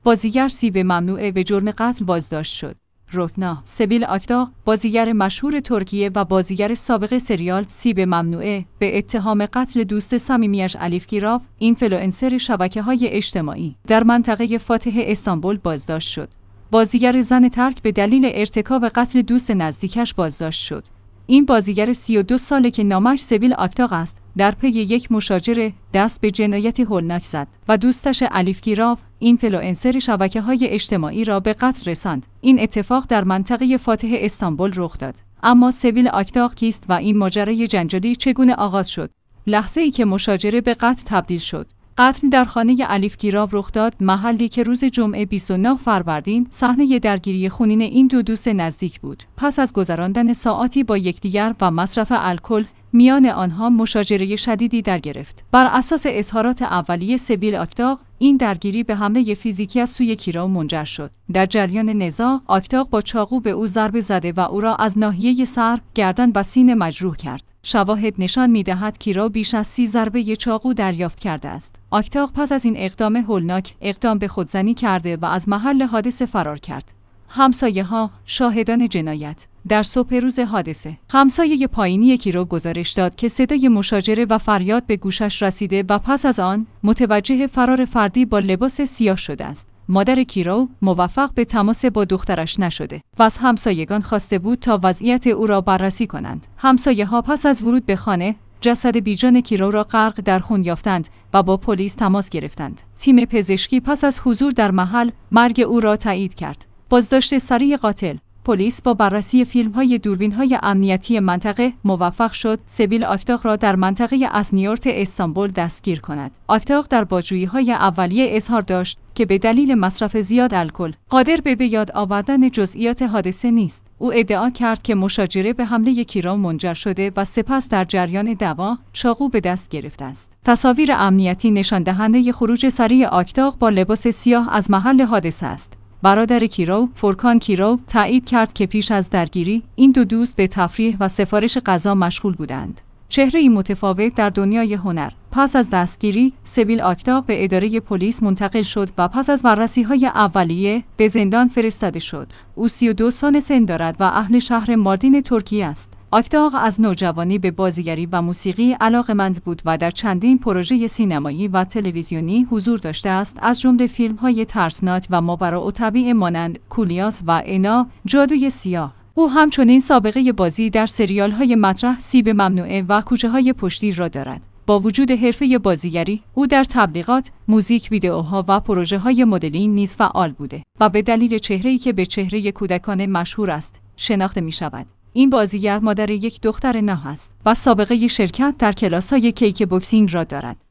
بازیگر سیب ممنوعه به جرم قتل بازداشت شد. رکنا سبیل آکتاغ، بازیگر مشهور ترکیه و بازیگر سابق سریال سیب ممنوعه، به اتهام قتل دوست صمیمیش الیف گیراف، اینفلوئنسر شبکه‌های اجتماعی، در منطقه فاتح استانبول بازداشت شد. بازیگر زن ترک به دلیل ارتکاب قتل دوست نزدیکش بازداشت شد. این بازیگر 32 ساله که نامش سبیل آکتاغ است، در پی یک مشاجره دست به جنایتی هولناک زد و دوستش الیف گیراف، اینفلوئنسر شبکه‌های اجتماعی را به قتل رساند. این اتفاق در منطقه فاتح استانبول رخ داد. اما سبیل آکتاغ کیست و این ماجرای جنجالی چگونه آغاز شد؟ لحظه‌ای که مشاجره به قتل تبدیل شد. قتل در خانه الیف گیراف رخ داد، محلی که روز جمعه 29 فروردین صحنه درگیری خونین این دو دوست نزدیک بود. پس از گذراندن ساعاتی با یکدیگر و مصرف الکل، میان آنها مشاجره شدیدی در گرفت. بر اساس اظهارات اولیه سبیل آکتاغ، این درگیری به حمله فیزیکی از سوی کیرو منجر شد. در جریان نزاع، آکتاغ با چاقو به او ضربه زده و او را از ناحیه سر، گردن و سینه مجروح کرد. شواهد نشان می‌دهد کیرو بیش از 30 ضربه چاقو دریافت کرده است. آکتاغ پس از این اقدام هولناک، اقدام به خودزنی کرده و از محل حادثه فرار کرد. همسایه‌ها، شاهدان جنایت. در صبح روز حادثه، همسایه پایینی کیرو گزارش داد که صدای مشاجره و فریاد به گوشش رسیده و پس از آن متوجه فرار فردی با لباس سیاه شده است. مادر کیرو موفق به تماس با دخترش نشده و از همسایگان خواسته بود تا وضعیت او را بررسی کنند. همسایه‌ها پس از ورود به خانه، جسد بیجان کیرو را غرق در خون یافتند و با پلیس تماس گرفتند. تیم پزشکی پس از حضور در محل، مرگ او را تایید کرد. بازداشت سریع قاتل. پلیس با بررسی فیلم‌های دوربین‌های امنیتی منطقه موفق شد سبیل آکتاغ را در منطقه اسنیورت استانبول دستگیر کند. آکتاغ در بازجویی‌های اولیه اظهار داشت که به دلیل مصرف زیاد الکل قادر به یاد آوردن جزئیات حادثه نیست. او ادعا کرد که مشاجره به حمله کیرو منجر شده و سپس در جریان دعوا چاقو به دست گرفته است. تصاویر امنیتی نشان دهنده خروج سریع آکتاغ با لباس سیاه از محل حادثه است. برادر کیرو، فورکان کیرو، تایید کرد که پیش از درگیری این دو دوست به تفریح و سفارش غذا مشغول بودند. چهره‌ای متفاوت در دنیای هنر. پس از دستگیری، سبیل آکتاغ به اداره پلیس منتقل شد و پس از بررسی‌های اولیه به زندان فرستاده شد. او 32 سال سن دارد و اهل شهر ماردین ترکیه است. آکتاغ از نوجوانی به بازیگری و موسیقی علاقه‌مند بود و در چندین پروژه سینمایی و تلویزیونی حضور داشته است، از جمله فیلم‌های ترسناک و ماوراءالطبیع مانند کولیاس و انا، جادوی سیاه. او همچنین سابقه بازی در سریال‌های مطرح سیب ممنوعه و کوچه‌های پشتی را دارد. با وجود حرفه بازیگری، او در تبلیغات، موزیک ویدئوها و پروژه‌های مدلینگ نیز فعال بوده و به دلیل چهره‌ای که به چهره کودکانه مشهور است، شناخته می‌شود. این بازیگر مادر یک دختر 9 است و سابقه شرکت در کلاس‌های کیک بوکسینگ را دارد.